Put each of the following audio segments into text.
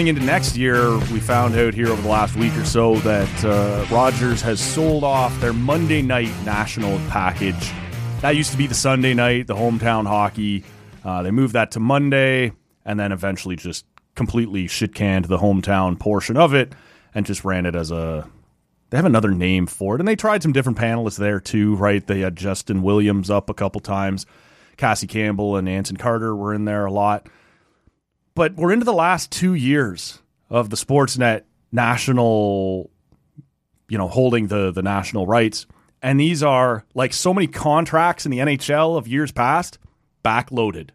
going into next year, we found out here over the last week or so that Rogers has sold off their Monday night national package. That used to be the Sunday night, the hometown hockey. They moved that to Monday and then eventually just completely shit-canned the hometown portion of it and just ran it as a... They have another name for it, and they tried some different panelists there too, right? They had Justin Williams up a couple times. Cassie Campbell and Anson Carter were in there a lot. But we're into the last 2 years of the Sportsnet national, holding the national rights. And these are, like so many contracts in the NHL of years past, backloaded.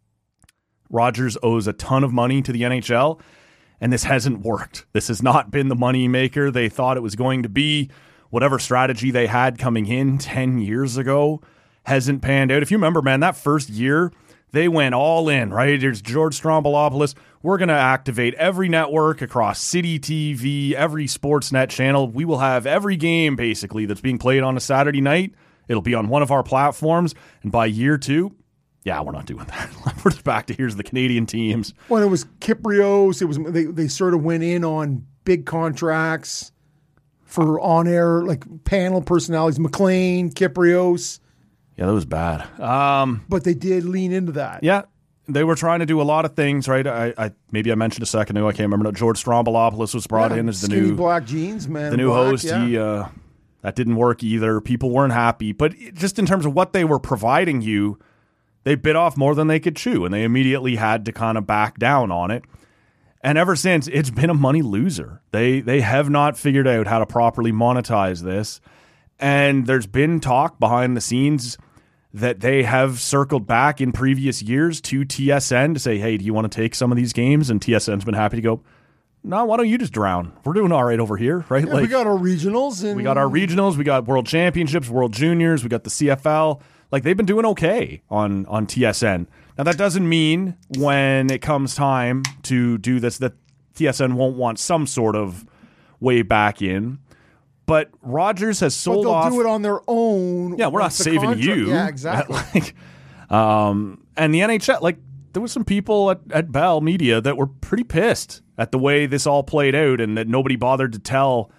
Rogers owes a ton of money to the NHL, and this hasn't worked. This has not been the money maker they thought it was going to be. Whatever strategy they had coming in 10 years ago hasn't panned out. If you remember, man, that first year, they went all in, right? There's George Stroumboulopoulos. We're going to activate every network across City TV, every Sportsnet channel. We will have every game, basically, that's being played on a Saturday night. It'll be on one of our platforms. And by year 2, yeah, we're not doing that. We're just back to here's the Canadian teams. When it was Kyprios, they sort of went in on big contracts for on-air, like panel personalities, McLean, Kyprios. Yeah, that was bad. But they did lean into that. Yeah, they were trying to do a lot of things, right? I maybe I mentioned a second ago. I can't remember. No, George Stroumboulopoulos was brought in as the skinny new black jeans, man. The new black, host. Yeah. That didn't work either. People weren't happy. But just in terms of what they were providing you, they bit off more than they could chew, and they immediately had to kind of back down on it. And ever since, it's been a money loser. They have not figured out how to properly monetize this. And there's been talk behind the scenes that they have circled back in previous years to TSN to say, hey, do you want to take some of these games? And TSN's been happy to go, no, why don't you just drown? We're doing all right over here, right? Yeah, we got our regionals. We got our regionals. We got World Championships, World Juniors. We got the CFL. Like, they've been doing okay on TSN. Now, that doesn't mean when it comes time to do this that TSN won't want some sort of way back in. But Rogers has sold off. But they'll do it on their own. Yeah, we're not saving you. Yeah, exactly. And the NHL, like, there was some people at Bell Media that were pretty pissed at the way this all played out and that nobody bothered to tell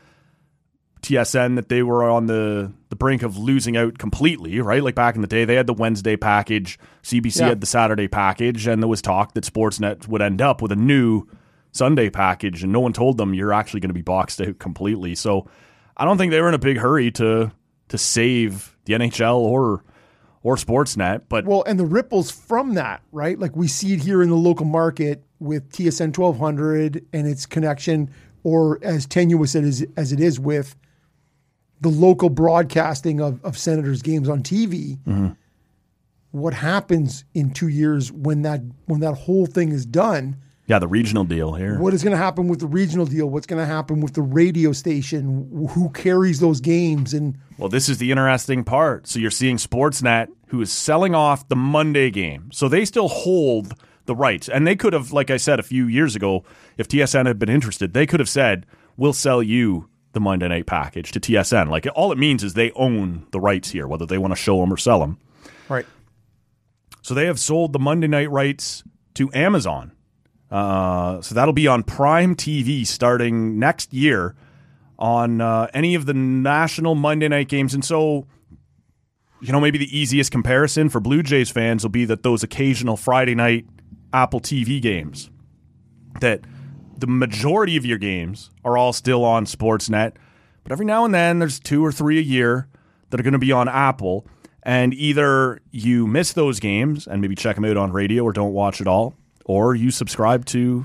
TSN that they were on the brink of losing out completely, right? Like back in the day, they had the Wednesday package, CBC had the Saturday package, and there was talk that Sportsnet would end up with a new Sunday package, and no one told them you're actually going to be boxed out completely. So I don't think they were in a big hurry to save the NHL or Sportsnet. But and the ripples from that, right? Like we see it here in the local market with TSN 1200 and its connection, or as tenuous as it is with the local broadcasting of Senators games on TV. Mm-hmm. What happens in 2 years when that whole thing is done? Yeah, the regional deal here. What is going to happen with the regional deal? What's going to happen with the radio station? Who carries those games? And well, this is the interesting part. So you're seeing Sportsnet, who is selling off the Monday game. So they still hold the rights. And they could have, like I said a few years ago, if TSN had been interested, they could have said, we'll sell you the Monday night package to TSN. Like, all it means is they own the rights here, whether they want to show them or sell them. Right. So they have sold the Monday night rights to Amazon. So that'll be on Prime TV starting next year on any of the national Monday night games. And so, maybe the easiest comparison for Blue Jays fans will be that those occasional Friday night Apple TV games, that the majority of your games are all still on Sportsnet, but every now and then there's 2 or 3 a year that are going to be on Apple, and either you miss those games and maybe check them out on radio or don't watch it all, or you subscribe to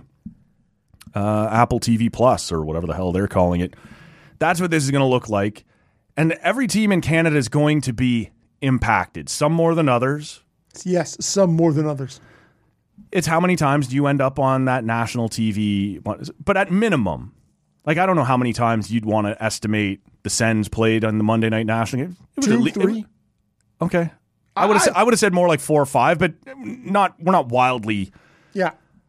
Apple TV Plus or whatever the hell they're calling it. That's what this is going to look like, and every team in Canada is going to be impacted, some more than others. Yes, some more than others. It's how many times do you end up on that national TV? But at minimum, like, I don't know how many times you'd want to estimate the Sens played on the Monday night national game. 2, 3. Okay. I would have said more like 4 or 5, but we're not wildly. Yeah.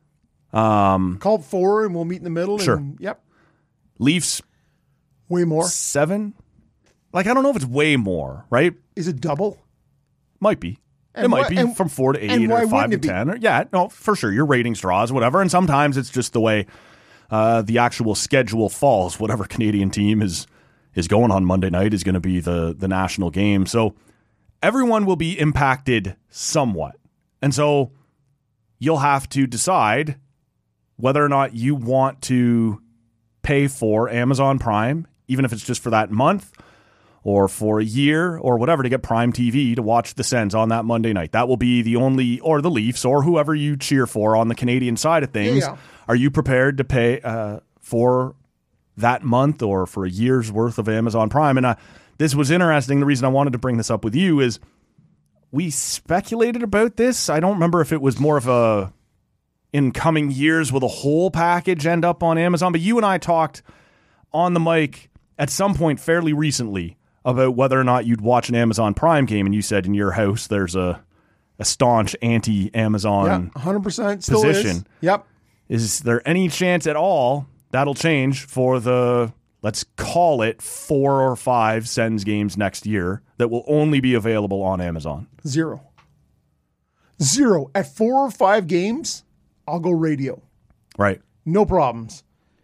Call 4 and we'll meet in the middle. Sure. And, yep. Leafs. Way more. 7. Like, I don't know if it's way more, right? Is it double? Might be. It might be from 4 to 8 or 5 to 10. Yeah, no, for sure. Your ratings draws, whatever. And sometimes it's just the way the actual schedule falls. Whatever Canadian team is going on Monday night is going to be the national game. So everyone will be impacted somewhat. And so you'll have to decide whether or not you want to pay for Amazon Prime, even if it's just for that month or for a year or whatever, to get Prime TV to watch the Sens on that Monday night. That will be the only, or the Leafs or whoever you cheer for on the Canadian side of things. Yeah. Are you prepared to pay for that month or for a year's worth of Amazon Prime? And this was interesting. The reason I wanted to bring this up with you is we speculated about this. I don't remember if it was more of a, in coming years, will the whole package end up on Amazon? But you and I talked on the mic at some point fairly recently about whether or not you'd watch an Amazon Prime game, and you said in your house there's a staunch anti-Amazon 100% still position. is. Yep. Is there any chance at all that'll change for the, let's call it 4 or 5 Sens games next year that will only be available on Amazon? Zero. At 4 or 5 games, I'll go radio. Right. No problems.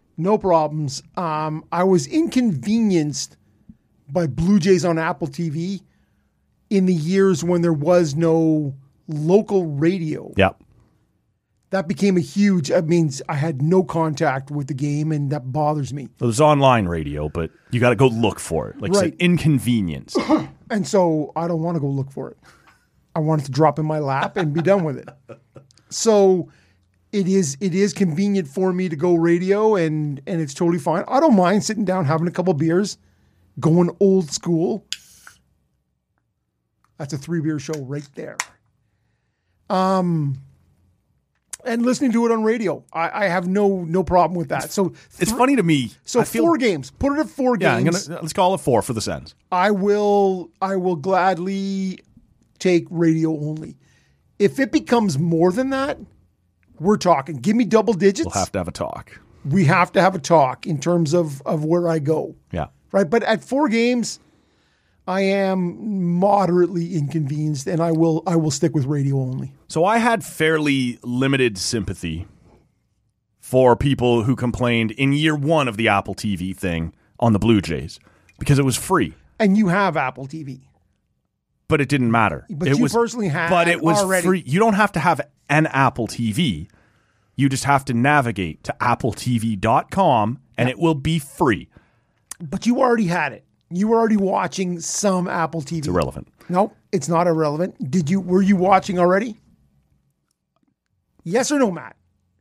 I was inconvenienced by Blue Jays on Apple TV in the years when there was no local radio. Yep. That became a huge, it means I had no contact with the game, and that bothers me. It was online radio, but you got to go look for it. Like it's an inconvenience. And so I don't want to go look for it. I want it to drop in my lap and be done with it. So it is convenient for me to go radio, and it's totally fine. I don't mind sitting down, having a couple beers, going old school. That's a 3-beer show right there. And listening to it on radio. I have no problem with that. So it's funny to me. So 4 games. Put it at 4 games. Let's call it 4 for the Sens. I will gladly take radio only. If it becomes more than that, we're talking. Give me double digits. We'll have to have a talk. We have to have a talk in terms of where I go. Yeah. Right. But at 4 games, I am moderately inconvenienced, and I will stick with radio only. So I had fairly limited sympathy for people who complained in year 1 of the Apple TV thing on the Blue Jays because it was free. And you have Apple TV. But it didn't matter. But it you was, personally had But it was already. free. You don't have to have an Apple TV. You just have to navigate to appletv.com and it will be free. But you already had it. You were already watching some Apple TV. It's irrelevant. No, it's not irrelevant. Were you watching already? Yes or no, Matt?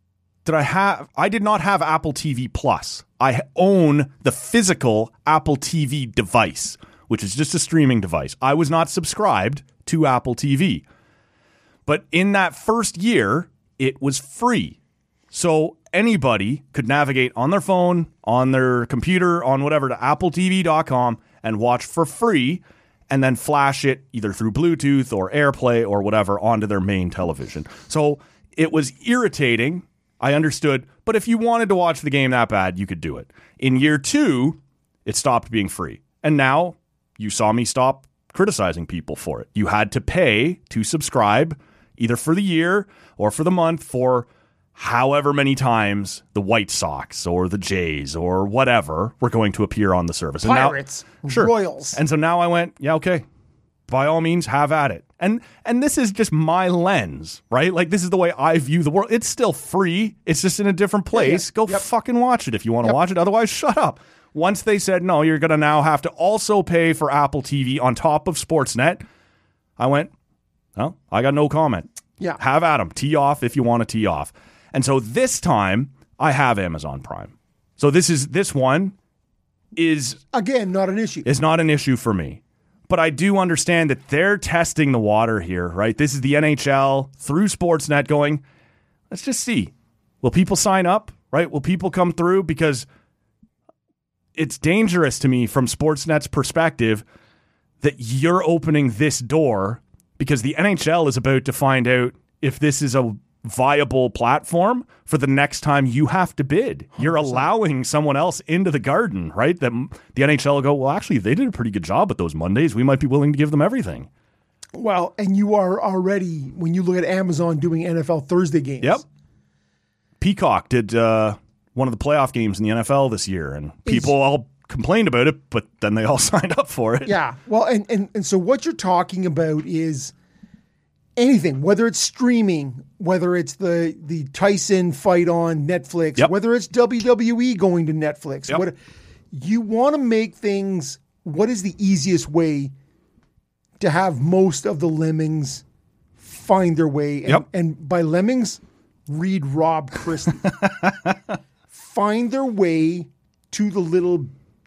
I did not have Apple TV Plus. I own the physical Apple TV device, which is just a streaming device. I was not subscribed to Apple TV. But in that first year, it was free. So anybody could navigate on their phone, on their computer, on whatever, to appletv.com and watch for free, and then flash it either through Bluetooth or AirPlay or whatever onto their main television. So it was irritating. I understood. But if you wanted to watch the game that bad, you could do it. In year 2, it stopped being free. And now you saw me stop criticizing people for it. You had to pay to subscribe either for the year or for the month for however many times the White Sox or the Jays or whatever were going to appear on the service. Pirates, and now, Royals. And so now I went, yeah, okay. By all means, have at it. And this is just my lens, right? Like, this is the way I view the world. It's still free. It's just in a different place. Go fucking watch it if you want to watch it. Otherwise, shut up. Once they said, no, you're going to now have to also pay for Apple TV on top of Sportsnet, I went, oh, I got no comment. Yeah. Have at 'em. Tee off if you want to tee off. And so this time, I have Amazon Prime. So this one is... Again, not an issue. It's not an issue for me. But I do understand that they're testing the water here, right? This is the NHL through Sportsnet going, let's just see. Will people sign up, right? Will people come through? Because it's dangerous to me from Sportsnet's perspective that you're opening this door because the NHL is about to find out if this is a viable platform for the next time you have to bid. 100%. You're allowing someone else into the garden, right? That the NHL will go, well, actually, they did a pretty good job at those Mondays. We might be willing to give them everything. Well, and you are already, when you look at Amazon doing NFL Thursday games. Yep. Peacock did one of the playoff games in the NFL this year, and people all complained about it, but then they all signed up for it. Yeah. Well, and so what you're talking about is anything, whether it's streaming, whether it's the Tyson fight on Netflix, Yep. whether it's WWE going to Netflix, Yep. You want to make things, what is the easiest way to have most of the lemmings find their way? And, Yep. and by lemmings, read Rob Christie. Find their way to the little,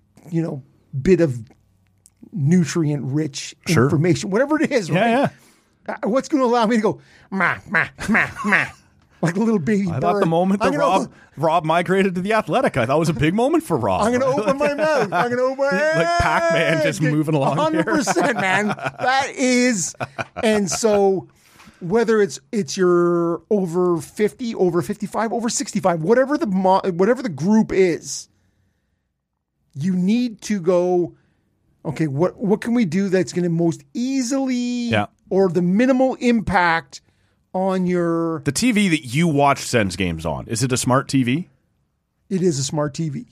bit of nutrient-rich Sure. information, whatever it is, right? Yeah. What's going to allow me to go, ma, ma, ma, ma, like a little baby bird? I thought the moment that I'm gonna Rob migrated to the Athletic, I thought it was a big moment for Rob. I'm going to open my mouth. I'm going to open Like Pac-Man just moving along 100%, man. That is, and so whether it's your over 50, over 55, over 65, whatever the group is, you need to go, okay, what can we do that's going to most easily or the minimal impact on your... The TV that you watch Sens games on, is it a smart TV? It is a smart TV.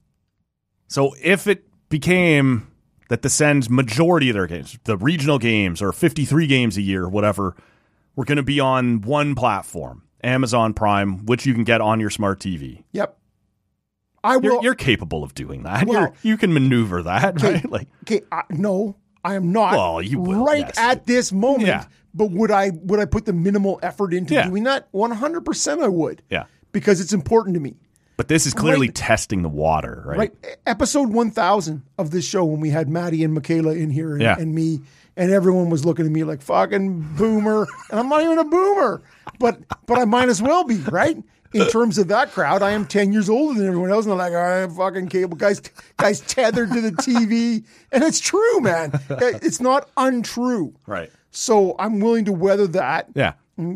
So if it became that the Sens majority of their games, the regional games or 53 games a year, whatever, were going to be on one platform, Amazon Prime, which you can get on your smart TV. Yep. I will. You're capable of doing that. Well, you can maneuver that, okay, right? Like, okay, no, I am not. Well, you will, right yes. at this moment. Yeah. But would I put the minimal effort into doing that? 100% I would. Yeah. Because it's important to me. But this is clearly testing the water, right? Right. Episode 1000 of this show when we had Maddie and Michaela in here and me, and everyone was looking at me like fucking boomer, and I'm not even a boomer, but I might as well be, right? In terms of that crowd, I am 10 years older than everyone else, and I'm like, I'm fucking cable guys tethered to the TV, and it's true, man. It's not untrue, Right. So I'm willing to weather that. Yeah.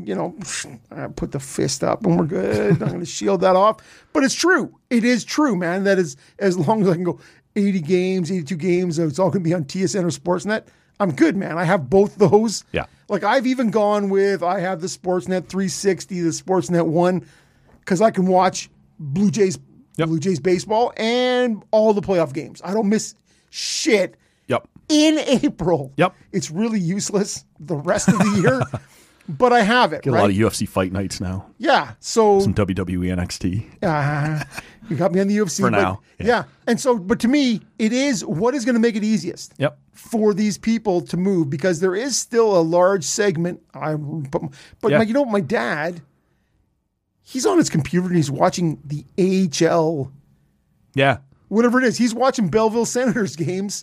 I put the fist up and we're good. I'm going to shield that off. But it's true. It is true, man. That is, as long as I can go 80 games, 82 games, it's all going to be on TSN or Sportsnet. I'm good, man. I have both those. Yeah. Like I've even gone with, I have the Sportsnet 360, the Sportsnet 1, because I can watch Blue Jays baseball and all the playoff games. I don't miss shit. Yep. In April. Yep. It's really useless the rest of the year. But I have it. Get a lot of UFC fight nights now. Yeah. So some WWE NXT. You got me on the UFC for now. Yeah. And so, but to me, it is what is going to make it easiest. Yep. For these people to move, because there is still a large segment. My dad, he's on his computer and he's watching the AHL. Yeah. Whatever it is, he's watching Belleville Senators games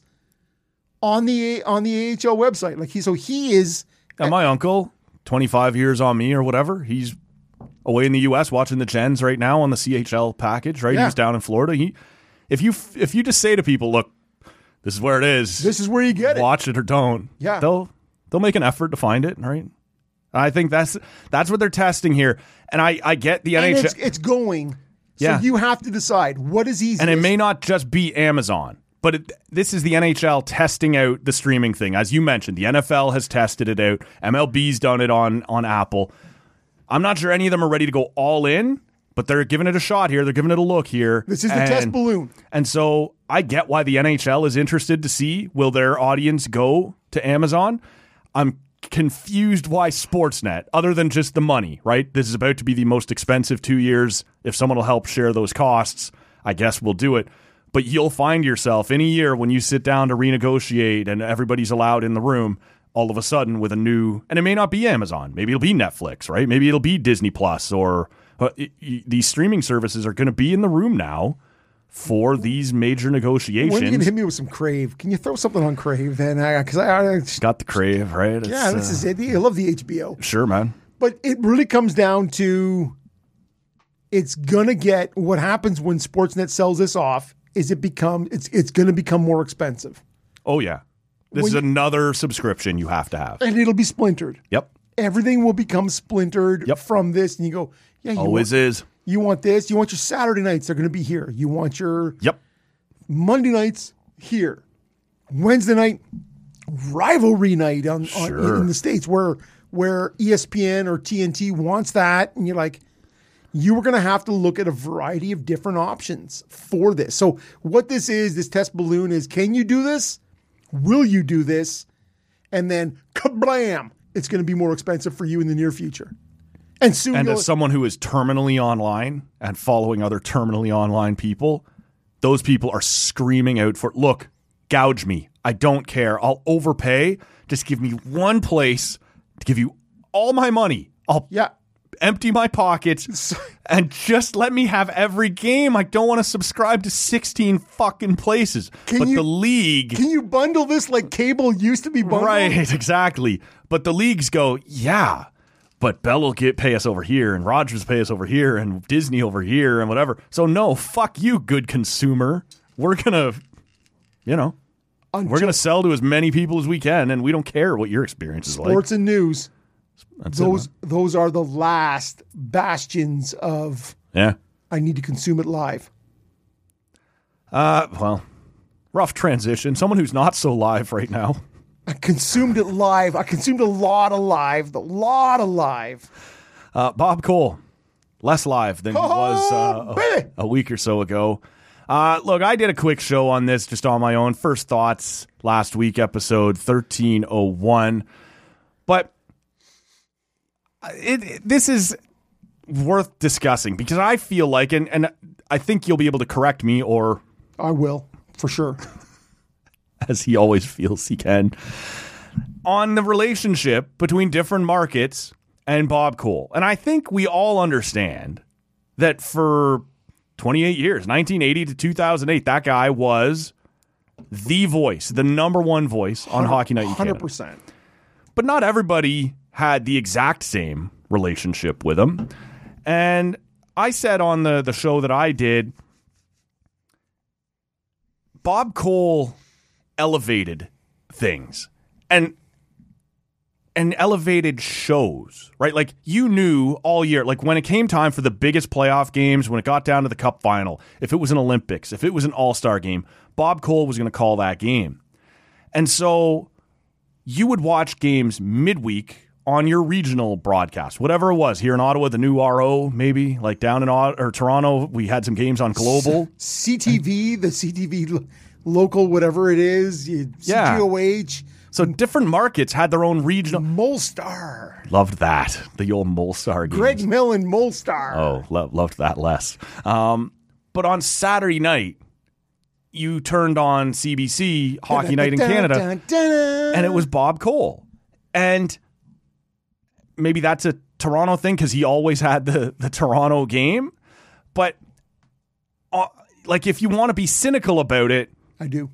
on the AHL website. Like he is. And my uncle, 25 years on me or whatever, he's away in the U.S. watching the Gens right now on the CHL package. Right, He's down in Florida. If you just say to people, look, this is where it is. This is where you get it. Watch it or don't. Yeah, they'll make an effort to find it. Right. I think that's what they're testing here, and I get the NHL. It's going. So you have to decide what is easy. And it may not just be Amazon. But this is the NHL testing out the streaming thing. As you mentioned, the NFL has tested it out. MLB's done it on Apple. I'm not sure any of them are ready to go all in, but they're giving it a shot here. They're giving it a look here. This is the test balloon. And so I get why the NHL is interested to see, will their audience go to Amazon? I'm confused why Sportsnet, other than just the money, right? This is about to be the most expensive 2 years. If someone will help share those costs, I guess we'll do it. But you'll find yourself in a year when you sit down to renegotiate and everybody's allowed in the room, all of a sudden with a new, and it may not be Amazon, maybe it'll be Netflix, right? Maybe it'll be Disney Plus, or these streaming services are going to be in the room now for these major negotiations. When are you going to hit me with some Crave? Can you throw something on Crave then? Because I got the Crave, right? This is it. I love the HBO. Sure, man. But it really comes down to, it's going to get, what happens when Sportsnet sells this off is it's going to become more expensive. Oh, yeah. This is another subscription you have to have. And it'll be splintered. Yep. Everything will become splintered from this. And you go, always is. You want this. You want your Saturday nights. They're going to be here. You want your Monday nights here. Wednesday night, rivalry night in the States where ESPN or TNT wants that. And you're like, you were going to have to look at a variety of different options for this. So what this is, this test balloon is, can you do this? Will you do this? And then kablam, it's going to be more expensive for you in the near future. And soon, and as someone who is terminally online and following other terminally online people, those people are screaming out for, look, gouge me. I don't care. I'll overpay. Just give me one place to give you all my money. I'll empty my pockets and just let me have every game. I don't want to subscribe to 16 fucking places. The league... Can you bundle this like cable used to be bundled? Right, exactly. But the leagues go, yeah, but Bell will pay us over here, and Rogers pay us over here, and Disney over here, and whatever. So no, fuck you, good consumer. We're going to, we're going to sell to as many people as we can, and we don't care what your experience is like. Sports and news. Those are the last bastions of I need to consume it live. Well, rough transition. Someone who's not so live right now. I consumed it live. I consumed a lot of live. Bob Cole, less live than he was a week or so ago. Look, I did a quick show on this just on my own. First thoughts last week, episode 1301. But this is worth discussing because I feel like, and I think you'll be able to correct me, or I will, for sure. As he always feels he can, on the relationship between different markets and Bob Cole. And I think we all understand that for 28 years, 1980 to 2008, that guy was the voice, the number one voice on Hockey Night in Canada. 100%. But not everybody had the exact same relationship with him. And I said on the show that I did, Bob Cole elevated things and elevated shows, right? Like, you knew all year, like when it came time for the biggest playoff games, when it got down to the Cup final, if it was an Olympics, if it was an All-Star game, Bob Cole was going to call that game. And so you would watch games midweek on your regional broadcast, whatever it was. Here in Ottawa, the new RO, maybe, like down in Toronto, we had some games on Global. CTV, the CTV local, whatever it is, CGOH. So different markets had their own regional. Molestar. Loved that. The old Molestar games. Greg Millen, Molestar. Oh, loved that less. But on Saturday night, you turned on CBC, Hockey Night in Canada, and it was Bob Cole. And maybe that's a Toronto thing because he always had the Toronto game. But like, if you want to be cynical about it, I do.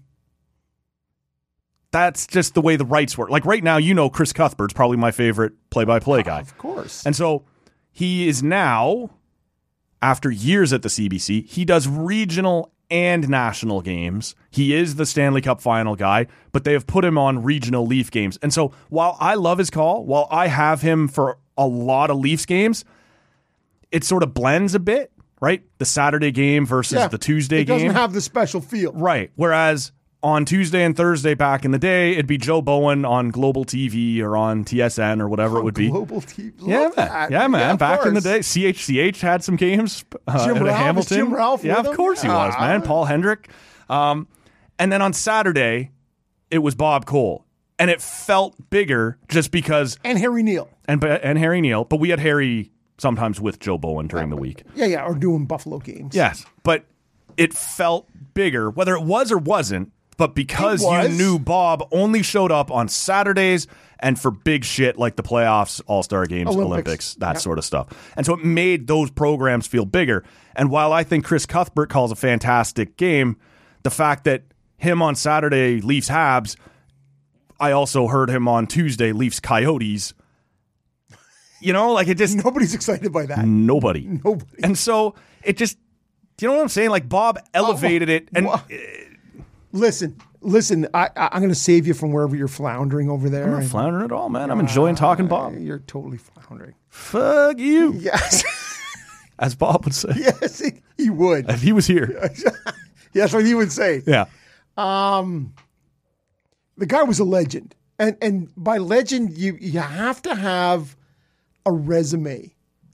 That's just the way the rights work. Like right now, Chris Cuthbert's probably my favorite play-by-play guy. Of course. And so he is now, after years at the CBC, he does regional and national games. He is the Stanley Cup final guy, but they have put him on regional Leaf games. And so while I love his call, while I have him for a lot of Leafs games, it sort of blends a bit, right? The Saturday game versus the Tuesday game. It doesn't have the special feel. Right. Whereas on Tuesday and Thursday back in the day, it'd be Joe Bowen on Global TV or on TSN or whatever it would be. Global TV. Yeah, man. Back in the day, CHCH had some games. Jim Ralph, Hamilton. Jim Ralph. Yeah, of course he was, man. Paul Hendrick. And then on Saturday, it was Bob Cole. And it felt bigger just because... And Harry Neal. And Harry Neal. But we had Harry sometimes with Joe Bowen during the week. Yeah, or doing Buffalo games. Yes, but it felt bigger, whether it was or wasn't. But because you knew Bob only showed up on Saturdays and for big shit like the playoffs, All-Star games, Olympics, that sort of stuff. And so it made those programs feel bigger. And while I think Chris Cuthbert calls a fantastic game, the fact that him on Saturday, Leafs Habs, I also heard him on Tuesday, Leafs Coyotes. Like it just... Nobody's excited by that. Nobody. And so it just... Do you know what I'm saying? Like Bob elevated it and... Listen. I'm going to save you from wherever you're floundering over there. I'm not floundering at all, man. I'm enjoying talking Bob. You're totally floundering. Fuck you. Yes. As Bob would say. Yes, he would. If he was here. That's what he would say. Yeah. The guy was a legend. And by legend, you have to have a resume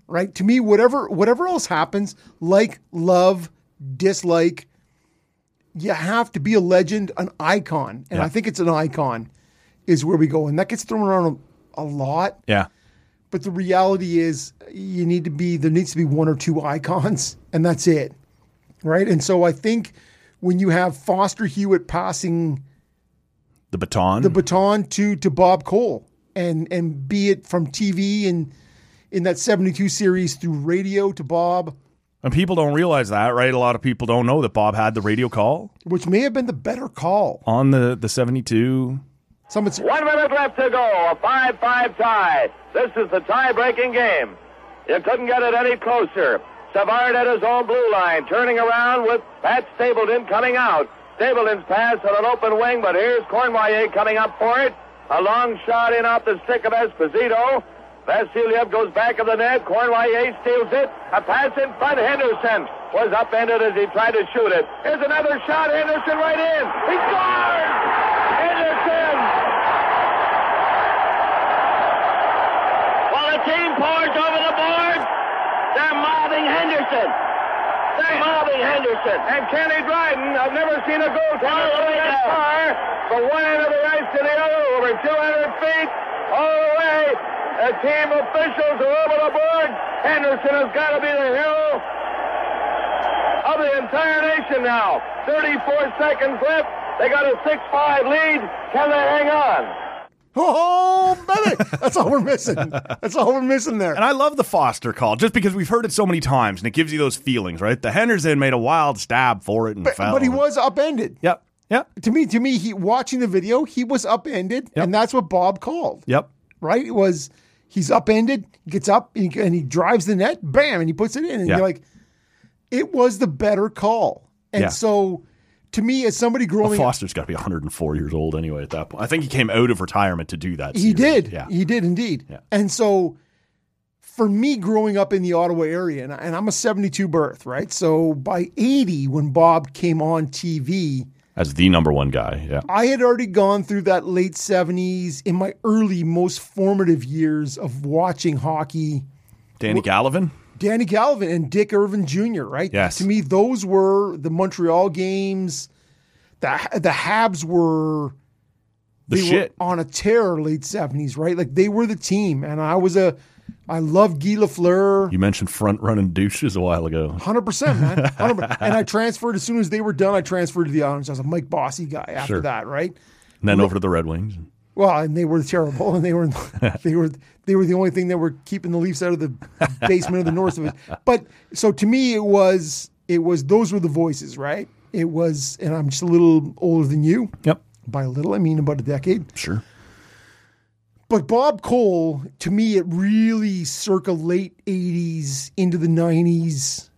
right? To me, whatever else happens, like, love, dislike, you have to be a legend, an icon. And I think it's an icon is where we go. And that gets thrown around a lot. Yeah. But the reality is there needs to be one or two icons, and that's it. Right? And so I think when you have Foster Hewitt passing the baton to Bob Cole, and be it from TV and in that 72 series through radio to Bob. And people don't realize that, right? A lot of people don't know that Bob had the radio call. Which may have been the better call. On the 72. 1 minute left to go. A 5-5 tie. This is the tie-breaking game. You couldn't get it any closer. Savard at his own blue line, turning around with Pat Stapleton coming out. Stapleton's pass on an open wing, but here's Cournoyer coming up for it. A long shot in off the stick of Esposito. Vasiliev goes back of the net. Cournoyer steals it. A pass in front. Henderson was upended as he tried to shoot it. Here's another shot. Henderson right in. He scores! Henderson! While the team pours over the board, they're mobbing Henderson. And Kenny Dryden, I've never seen a goaltender go that far from one end of the ice to the other, over 200 feet, all the way. The team officials are over the board. Henderson has got to be the hero of the entire nation now. 34 seconds left. They got a 6-5 lead. Can they hang on? Oh, baby. That's all we're missing. That's all we're missing there. And I love the Foster call just because we've heard it so many times and it gives you those feelings, right? The Henderson made a wild stab for it and fell. But he was upended. Yep. To me, he watching the video, he was upended, and that's what Bob called. Yep. Right? It was, he's upended, gets up, and he drives the net, bam, and he puts it in. And you're like, it was the better call. And so, to me, as somebody growing up, Foster's got to be 104 years old anyway at that point. I think he came out of retirement to do that. He did. Yeah. He did indeed. Yeah. And so, for me growing up in the Ottawa area, and I'm a 72 birth, right? So, by 80, when Bob came on TV, as the number one guy, yeah. I had already gone through that late 70s in my early, most formative years of watching hockey. Danny Gallivan And Dick Irvin Jr., right? Yes. To me, those were the Montreal games. The Habs were the shit. were on a tear late 70s, right? Like they were the team. And I loved Guy Lafleur. You mentioned front running douches a while ago. 100%, man. 100%. And I transferred, as soon as they were done, I transferred to the Islanders. I was a Mike Bossy guy after that, right? And then over to the Red Wings. Well, and they were terrible, and they were the only thing that were keeping the Leafs out of the basement of the North of it. But so to me, it was those were the voices, right? It was, and I'm just a little older than you. Yep. By a little, I mean about a decade. Sure. But Bob Cole, to me, it really circa late 80s into the 90s,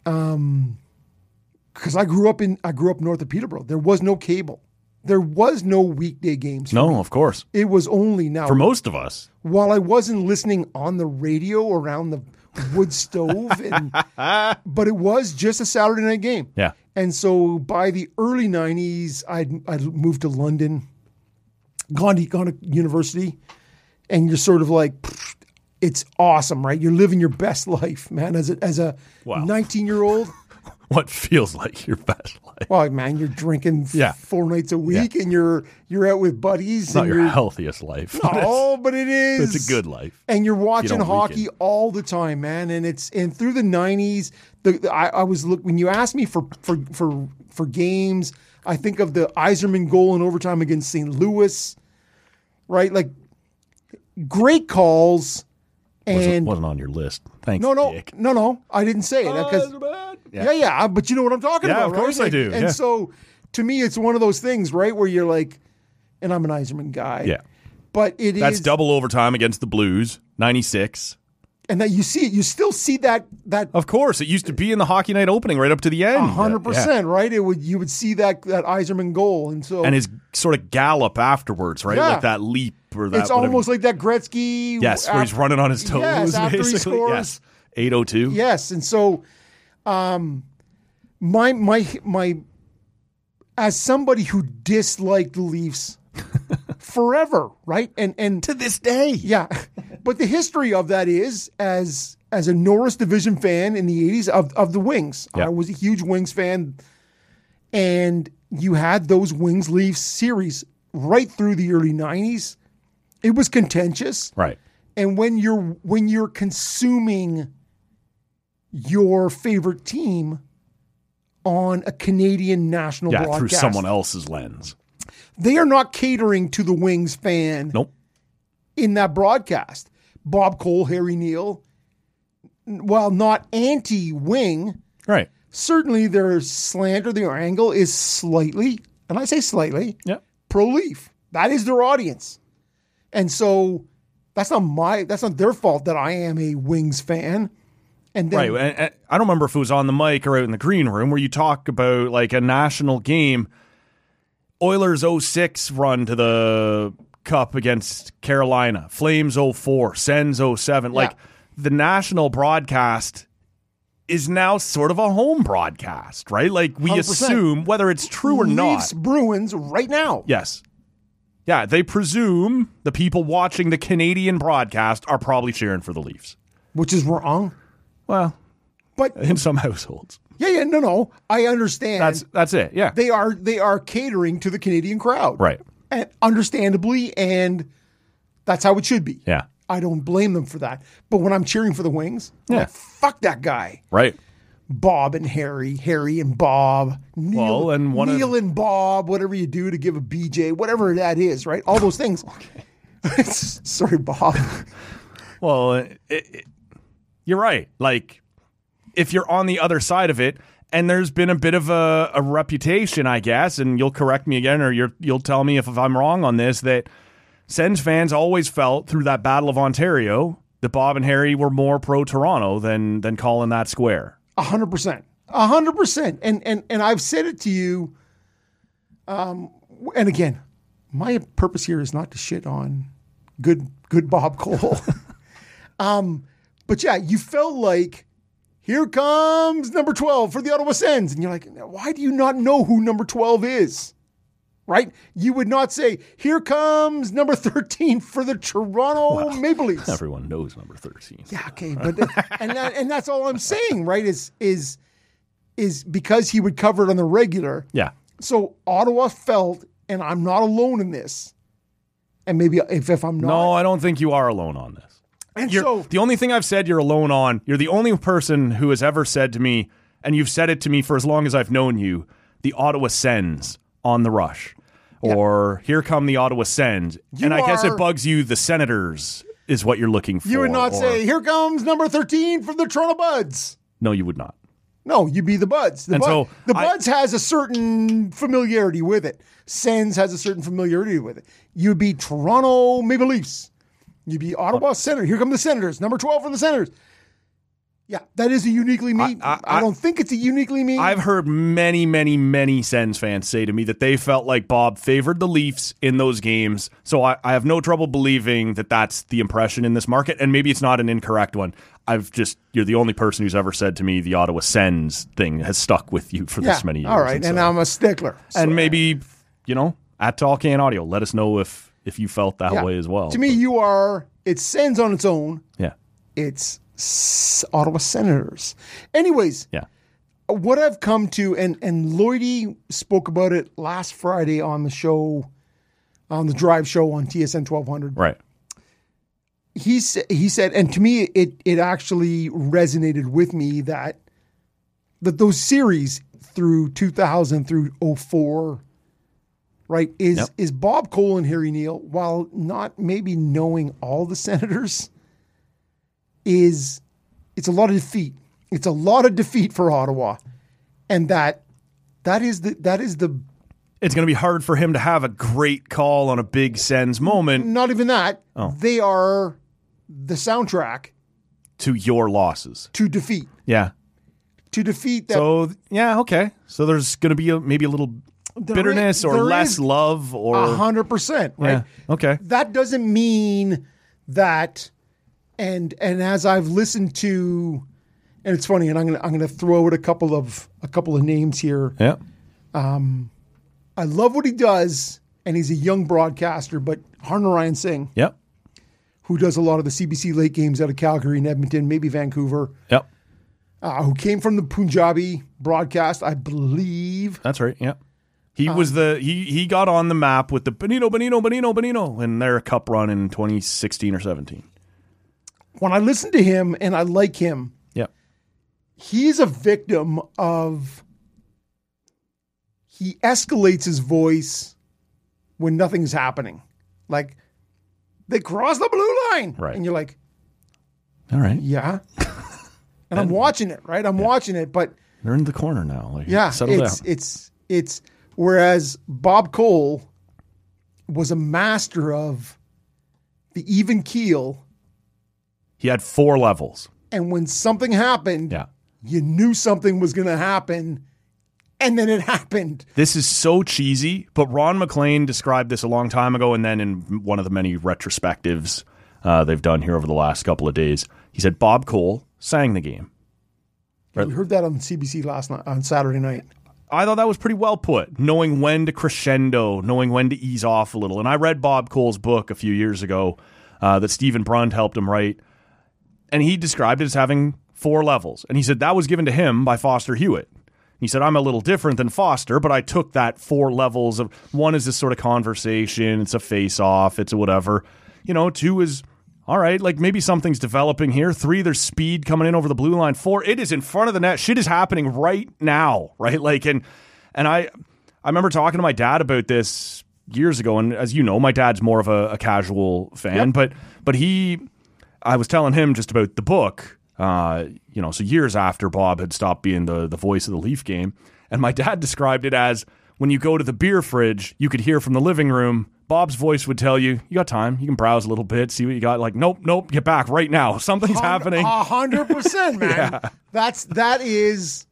because I grew up north of Peterborough. There was no cable. There was no weekday games. No, of course. It was only now. For most of us. While I wasn't listening on the radio around the wood stove, but it was just a Saturday night game. Yeah. And so by the early 90s, I'd moved to London, gone to university, and you're sort of like, it's awesome, right? You're living your best life, man, as a 19-year-old. What feels like your best life? Well, man, you're drinking 4 nights a week, and you're out with buddies. It's not your healthiest life. No, but it is. It's a good life. And you're watching hockey all the time, man. And through the 90s, I was when you asked me for games, I think of the Yzerman goal in overtime against St. Louis, right? Like great calls. And wasn't on your list. Thanks, Dick. No. I didn't say it because yeah. But you know what I'm talking about, of course right? I do. And so, to me, it's one of those things, right, where you're like, and I'm an Yzerman guy. Yeah. But that's double overtime against the Blues, 96. And that you still see that. Of course, it used to be in the Hockey Night opening right up to the end. 100%, right? You would see that Yzerman goal, and his sort of gallop afterwards, right? Yeah. Like that leap or that. It's almost like that Gretzky. Yes, where he's running on his toes. Yes, after basically. he scores. Yes, 8:02. Yes, and so, my as somebody who disliked the Leafs forever, right? And to this day. Yeah. But the history of that is as as a Norris Division fan in the 80s of the Wings. Yeah. I was a huge Wings fan. And you had those Wings Leafs series right through the early 90s. It was contentious. Right. And when you're consuming your favorite team on a Canadian national broadcast, through someone else's lens. they are not catering to the Wings fan Nope. in that broadcast. Bob Cole, Harry Neal, while not anti-Wing, Right. certainly their slant or their angle is slightly, and I say slightly, Yeah. pro-Leaf. That is their audience. And so that's not their fault that I am a Wings fan. And then, Right. And I don't remember if it was on the mic or out in the green room where you talk about like a national game. Oilers 06 run to the Cup against Carolina. Flames 04. Sens 07. Yeah. Like the national broadcast is now sort of a home broadcast, right? Like we 100%. assume, whether it's true or not. Leafs Bruins right now. Yes. Yeah, they presume the people watching the Canadian broadcast are probably cheering for the Leafs. Which is wrong. Well, But in some households. no. I understand. That's it. Yeah. They are catering to the Canadian crowd. Right. And understandably, and that's how it should be. Yeah. I don't blame them for that. But when I'm cheering for the Wings, I'm Yeah. like, fuck that guy. Right. Bob and Harry, Harry and Bob, Neil, Well, and Neil and Bob, whatever you do to give a BJ, whatever that is, right? All those things. Sorry, Bob. Well, you're right. Like, if you're on the other side of it, and there's been a bit of a reputation, I guess, and you'll correct me again, or you'll tell me if I'm wrong on this, that Sens fans always felt through that Battle of Ontario that Bob and Harry were more pro-Toronto than calling that square. 100%. 100%. And I've said it to you. And again, my purpose here is not to shit on good Bob Cole. But yeah, you felt like, here comes number 12 for the Ottawa Sens. And you're like, why do you not know who number 12 is? Right? You would not say, here comes number 13 for the Toronto Maple Leafs. Everyone knows number 13. Yeah, okay, but and that's all I'm saying, right? Is because he would cover it on the regular. Yeah. So Ottawa felt, and I'm not alone in this, and maybe if I'm not, No, I don't think you are alone on this. and The only thing I've said you're alone on, you're the only person who has ever said to me, and you've said it to me for as long as I've known you, the Ottawa Sens on the rush. Or here come the Ottawa Sens. And I guess it bugs you, the Senators is what you're looking for. you would not say, here comes number 13 for the Toronto Buds. No, you would not. No, you'd be the Buds. The Buds has a certain familiarity with it. Sens has a certain familiarity with it. You'd be Toronto Maple Leafs. You'd be Ottawa Senators. Here come the Senators. Number 12 for the Senators. Yeah, that is a uniquely me. I don't think it's a uniquely me. I've heard many, many, many Sens fans say to me that they felt like Bob favored the Leafs in those games. So I have no trouble believing that that's the impression in this market. And maybe it's not an incorrect one. You're the only person who's ever said to me the Ottawa Sens thing has stuck with you for this many years. All right, and I'm a stickler. And maybe, at Tall Can Audio, let us know if you felt that way as well. To me, it's Sens on its own. Yeah. It's Ottawa Senators. Anyways, yeah. What I've come to, and Lloydie spoke about it last Friday on the show, on the drive show on TSN 1200. Right. He said, and to me, it actually resonated with me that those series through 2000 through 04, right, is Bob Cole and Harry Neal, while not maybe knowing all the Senators, it's a lot of defeat. It's a lot of defeat for Ottawa, and that is the. It's going to be hard for him to have a great call on a big Sens moment. Not even that. Oh. They are the soundtrack to your losses. To defeat. Yeah. To defeat that. So yeah, okay. So there's going to be maybe a little bitterness or less love, or 100%. Right. Yeah. Okay. That doesn't mean that. And as I've listened to, and it's funny, and I'm gonna throw out a couple of names here. Yeah. I love what he does, and he's a young broadcaster, but Harnarayan Singh. Yep. who does a lot of the CBC late games out of Calgary and Edmonton, maybe Vancouver, Yep. who came from the Punjabi broadcast, I believe. That's right. Yep. He was he got on the map with the Bonino in their cup run in 2016 or 17. When I listen to him and I like him, Yep. he's a victim of, he escalates his voice when nothing's happening. Like, they cross the blue line. Right. And you're like, All right. yeah. And I'm watching it, right? I'm watching it, but They're in the corner now. Like, yeah, settle down. it's whereas Bob Cole was a master of the even keel, He had 4 levels. and when something happened, Yeah. you knew something was going to happen, and then it happened. This is so cheesy, but Ron McLean described this a long time ago, and then in one of the many retrospectives they've done here over the last couple of days, he said Bob Cole sang the game. We heard that on CBC last night, on Saturday night. I thought that was pretty well put, knowing when to crescendo, knowing when to ease off a little. And I read Bob Cole's book a few years ago that Stephen Brunt helped him write, and he described it as having 4 levels. And he said that was given to him by Foster Hewitt. He said, I'm a little different than Foster, but I took that 4 levels of, 1 is this sort of conversation, it's a face-off, it's a whatever. 2 is, all right, like maybe something's developing here. 3, there's speed coming in over the blue line. 4, it is in front of the net. Shit is happening right now, right? Like, and I remember talking to my dad about this years ago, and as you know, my dad's more of a casual fan, Yep. but I was telling him just about the book, so years after Bob had stopped being the voice of the Leaf game, and my dad described it as when you go to the beer fridge, you could hear from the living room, Bob's voice would tell you got time, you can browse a little bit, see what you got. Like, nope, get back right now. Something's happening. 100%, man. Yeah. That is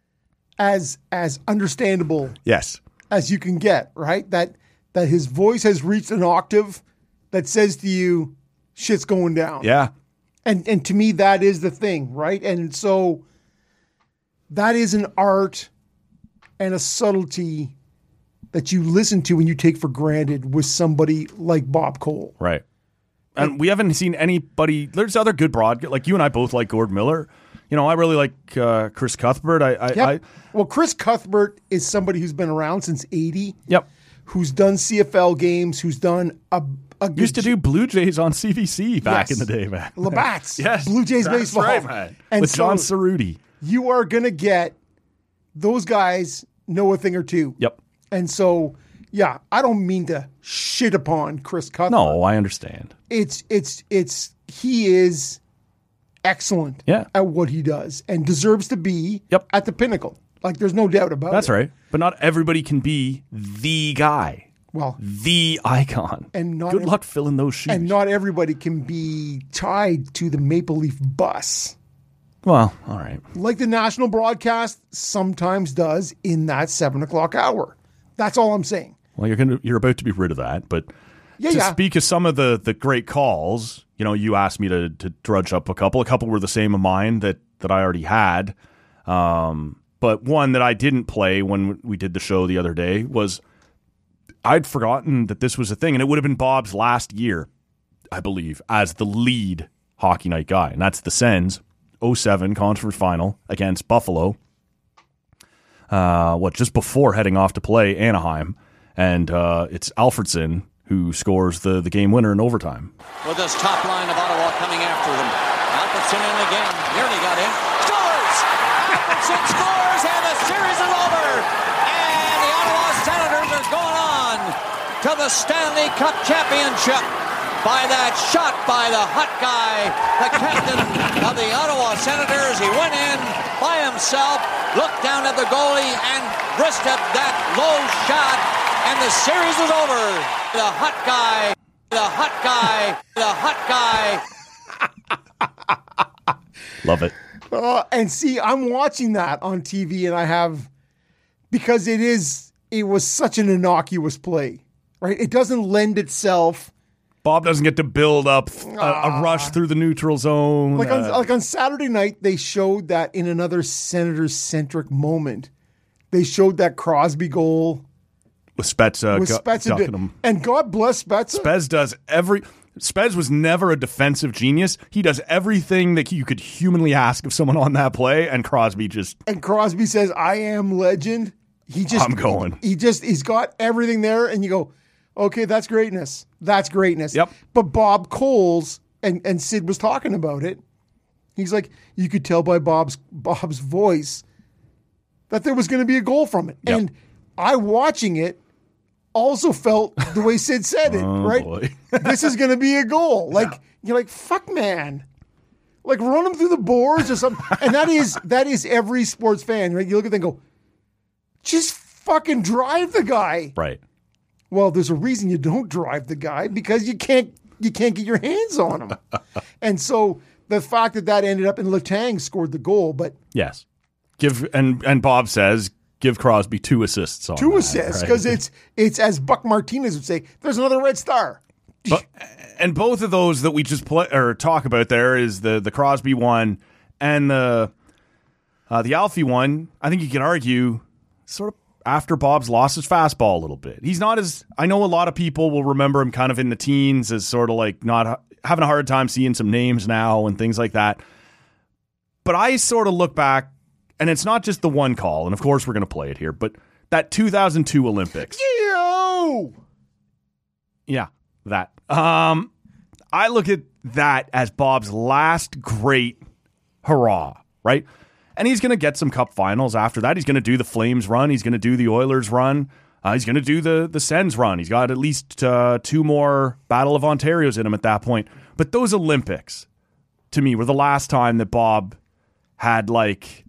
as understandable Yes. as you can get, right? That his voice has reached an octave that says to you, shit's going down. Yeah. And to me, that is the thing, right? And so that is an art and a subtlety that you listen to and you take for granted with somebody like Bob Cole. Right. And we haven't seen anybody. There's other good like you and I both like Gord Miller. I really like Chris Cuthbert. Well, Chris Cuthbert is somebody who's been around since 80. Yep. Who's done CFL games, who's done a good Used to do Blue Jays on CBC back Yes. in the day, man. Labatt's. Yes. Blue Jays That's baseball. right, man. And With so John Cerruti. you are going to get those guys know a thing or two. Yep. And so, yeah, I don't mean to shit upon Chris Cuthbert. No, I understand. He is excellent at what he does and deserves to be at the pinnacle. Like, there's no doubt about it. That's right. But not everybody can be the guy. Well, the icon. And not good luck filling those shoes. And not everybody can be tied to the Maple Leaf bus. Well, all right. Like the national broadcast sometimes does in that 7:00 hour. That's all I'm saying. Well, you're about to be rid of that, but to speak of some of the great calls, you asked me to drudge up a couple. A couple were the same of mine that I already had. But one that I didn't play when we did the show the other day was I'd forgotten that this was a thing, and it would have been Bob's last year, I believe, as the lead Hockey Night guy, and that's the Sens 07 conference final against Buffalo. Just before heading off to play Anaheim, and it's Alfredson who scores the game winner in overtime. With this top line of Ottawa coming after them. Alfredson in again. Nearly got in. Scores! Alfredson scores, and the series is over. And the Ottawa Senators are going on to the Stanley Cup Championship by that shot by the hot guy, the captain of the Ottawa Senators. He went in by himself, looked down at the goalie, and wristed that low shot, and the series is over. The hot guy, the hot guy, the hot guy. Love it. And see, I'm watching that on TV, and because it was such an innocuous play, right? It doesn't lend itself. Bob doesn't get to build up a rush through the neutral zone. Like on Saturday night, they showed that in another Senators-centric moment. They showed that Crosby goal. With Spezza, With Spezza ducking him. And God bless Spezza. Spez does Spez was never a defensive genius. He does everything that you could humanly ask of someone on that play, and Crosby says, "I am legend." I'm going. He's got everything there, and you go, okay, that's greatness. That's greatness. Yep. But Bob Coles, and Sid was talking about it. He's like, you could tell by Bob's voice that there was going to be a goal from it. Yep. And I watching it also felt the way Sid said it, right? Boy. This is going to be a goal. Like, you're like, fuck, man. Like, run him through the boards or something. And that is every sports fan, right? You look at them and go, just fucking drive the guy. Right. Well, there's a reason you don't drive the guy, because you can't get your hands on him. And so the fact that ended up in Letang scored the goal, but Yes. And Bob says, give Crosby 2 assists on 2 that, assists, right? because it's as Buck Martinez would say, there's another red star. And both of those that we just talk about there is the Crosby one and the Alfie one. I think you could argue sort of after Bob's lost his fastball a little bit. He's not as, I know a lot of people will remember him kind of in the teens as sort of like not having a hard time seeing some names now and things like that. But I sort of look back, and it's not just the one call, and of course we're going to play it here, but that 2002 Olympics. Yo! Yeah, that. I look at that as Bob's last great hurrah, right? And he's going to get some cup finals after that. He's going to do the Flames run. He's going to do the Oilers run. He's going to do the Sens run. He's got at least 2 more Battle of Ontarios in him at that point. But those Olympics, to me, were the last time that Bob had like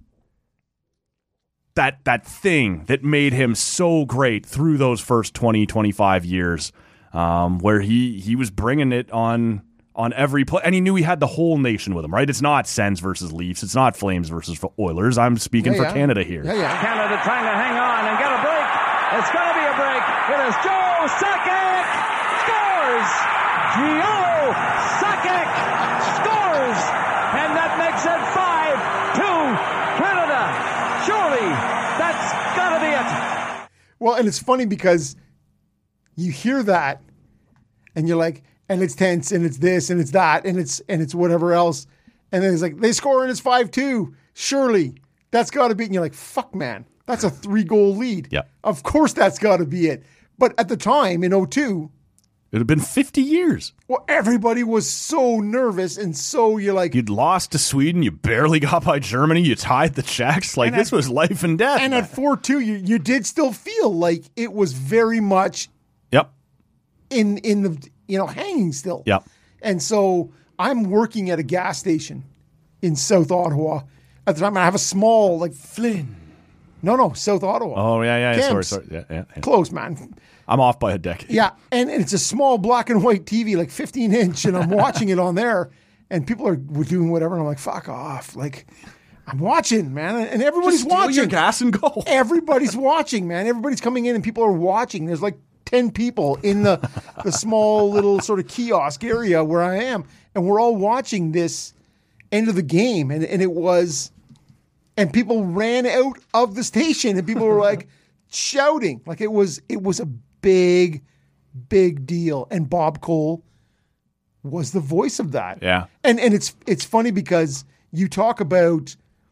that thing that made him so great through those first 20, 25 years, where he was bringing it on every play, and he knew he had the whole nation with him, right? It's not Sens versus Leafs. It's not Flames versus Oilers. I'm speaking for Canada here. Yeah. Canada trying to hang on and get a break. It's going to be a break. It is Joe Sakic scores. Gio Sakic scores. And that makes it 5-2 Canada. Surely that's got to be it. Well, and it's funny because you hear that and you're like, and it's tense, and it's this, and it's that, and it's whatever else. And then it's like, they score and it's 5-2. Surely that's got to be it. And you're like, fuck, man, that's a 3-goal lead. Yeah. Of course that's got to be it. But at the time, in 2002, It would have been 50 years. well, everybody was so nervous, and so you're like, You'd lost to Sweden. You barely got by Germany. You tied the Czechs. Like, this was life and death. and at 4-2, you did still feel like it was very much Yep. in the, hanging still. Yep. And so I'm working at a gas station in South Ottawa at the time. I have a small, like, Flynn. No, South Ottawa. Oh, yeah. Kemp's. Sorry. Yeah. Close, man. I'm off by a decade. Yeah, and it's a small black and white TV, like 15-inch, and I'm watching it on there, and people were doing whatever, and I'm like, fuck off. Like, I'm watching, man, and everybody's Steal watching. your gas and go. Everybody's watching, man. Everybody's coming in, and people are watching. There's like 10 people in the small little sort of kiosk area where I am, and we're all watching this end of the game, and it was, and people ran out of the station, and people were like shouting, like it was a big deal, and Bob Cole was the voice of that. Yeah. And it's funny because you talk about,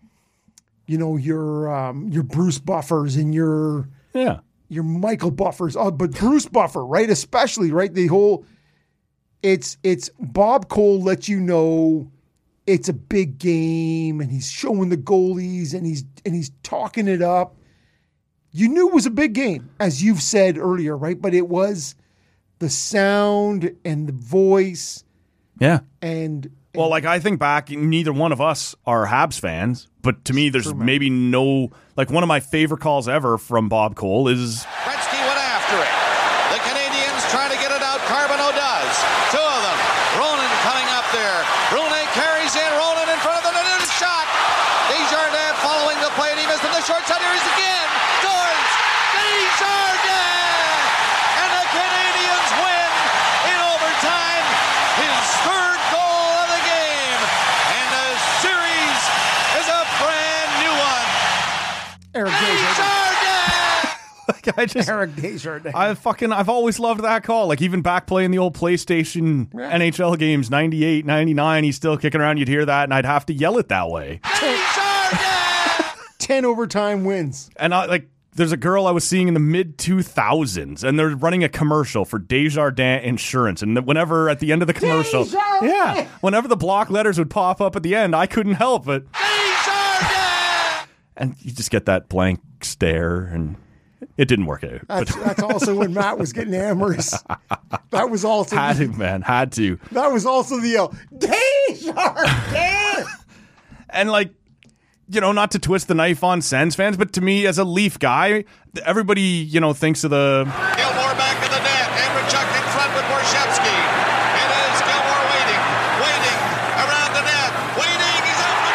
your Bruce Buffers and your Michael Buffers, but Bruce Buffer, right? Especially, right? The whole, it's Bob Cole lets you know it's a big game, and he's showing the goalies, and he's talking it up. You knew it was a big game, as you've said earlier, right? But it was the sound and the voice. Yeah. And Well, like, I think back, neither one of us are Habs fans, but to me, there's maybe no, like, one of my favorite calls ever from Bob Cole is... Gretzky went after it. The Canadians trying to get it out. Carbonneau does. 2 of them. Ronan coming up there. Brune carries in. Ronan in front of the net. Shot. Desjardins following the play, and he missed in the short side. Here he is again. Scores. Desjardins. And the Canadians win in overtime. His 3rd goal of the game. And the series is a brand new one. Eric Gage, Desjardins. Eric Desjardins. I've always loved that call. Like even back playing the old PlayStation NHL games, 98, 99, he's still kicking around. You'd hear that, and I'd have to yell it that way. 10 overtime wins. And there's a girl I was seeing in the mid-2000s, and they're running a commercial for Desjardins Insurance. And whenever at the end of the commercial, whenever the block letters would pop up at the end, I couldn't help it. Desjardins! And you just get that blank stare, and it didn't work out. That's also when Matt was getting hammers. That was also had to. That was also the yell, Desjardins! And not to twist the knife on Sens fans, but to me, as a Leaf guy, everybody, thinks of the... Gilmore back in the net. Andreychuk in front with Borshevsky. It is Gilmore waiting around the net. He's open.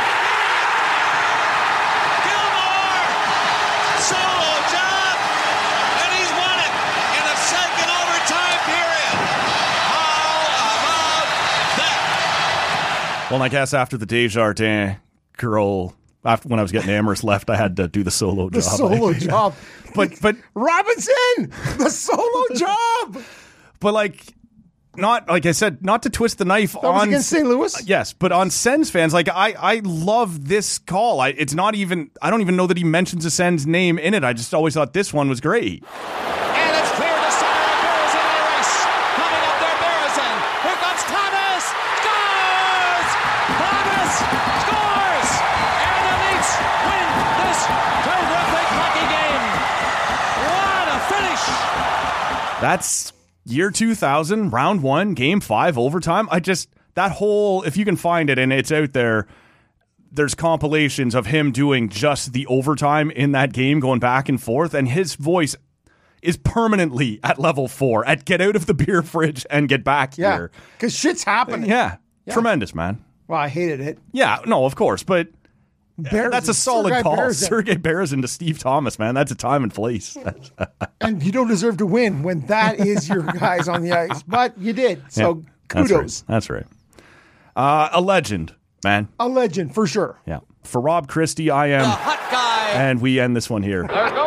Gilmore! Solo job! And he's won it in a second overtime period. How about that? Well, I guess after the Desjardins girl... when I was getting Amherst left, I had to do the solo job. The solo job. But Robinson! The solo job! But not like I said, not to twist the knife that was against St. Louis? Yes, but on Sens fans, I love this call. It's not even, I don't even know that he mentions a Sens name in it. I just always thought this one was great. And it's clear to center. Berezin in a race. Coming up there, Berezin. Here comes Thomas. Scores! Thomas scores! And the Leafs win this terrific hockey game. What a finish! That's year 2000, round 1, game 5, overtime. That whole, if you can find it and it's out there, there's compilations of him doing just the overtime in that game, going back and forth, and his voice is permanently at level 4, at get out of the beer fridge and get back here. Because shit's happening. Yeah, tremendous, man. Well, I hated it. Yeah, no, of course, but Berezin, that's a solid Sergei call. Berezin. Sergei Berezin to Steve Thomas, man. That's a time and place. And you don't deserve to win when that is your guys on the ice. But you did. So kudos. That's right. A legend, man. A legend, for sure. Yeah. For Rob Christie, I am. The hot guy. And we end this one here. There